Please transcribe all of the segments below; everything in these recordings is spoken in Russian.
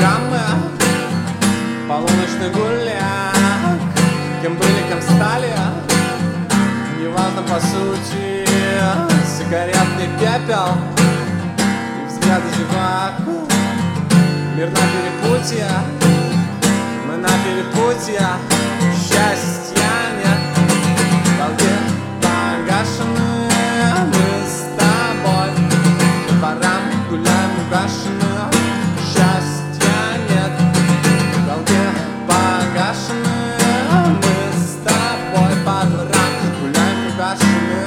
программы, полуночный гуляк. Кем были, кем стали, неважно по сути. Сигаретный пепел и взгляды зевак. Мир на перепутье, мы на перепутье. Счастья нет, долги погашены. Мы с тобой по дворам гуляем угашены. Счастья нет, долги погашены. Мы с тобой по дворам гуляем угашены.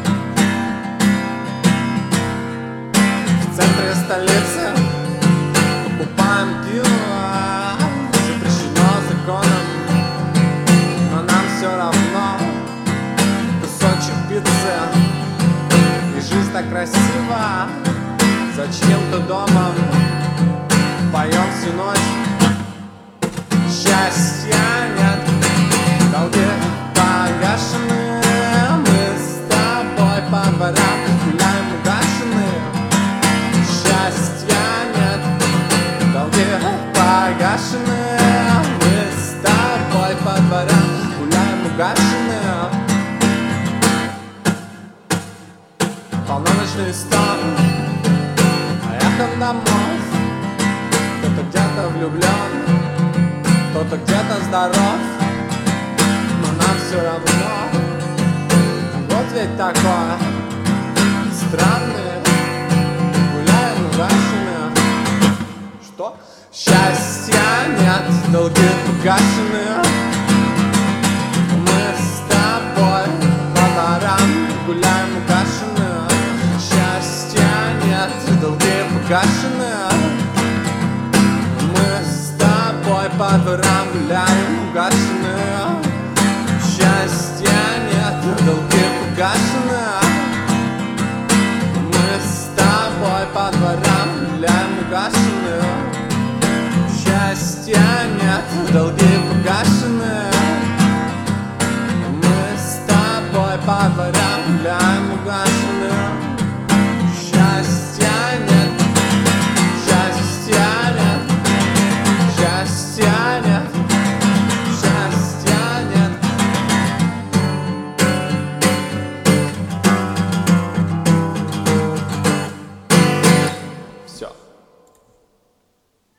В центре столицы покупаем пиво, запрещено законом, но нам все равно. Кусочек пиццы, и жизнь так красива. За чьим-то домом поем всю ночь. Счастья нет, долги погашены. Мы с тобой по дворам гуляем угашены. Счастья нет, долги погашены. Мы с тобой по дворам гуляем угашены. Полночный стон, эхом домов. Кто-то где-то влюблен, кто-то где-то здоров, но нам все равно. Вот ведь такое странное. Гуляем угашены. Что? Счастья нет, долги погашены. Мы с тобой по дворам гуляем угашены. Счастья нет, долги погашены. Мы с тобой по дворам гуляем угашены. Счастья нет, долги погашены. Мы с тобой по дворам гуляем угашены. Счастья нет, долги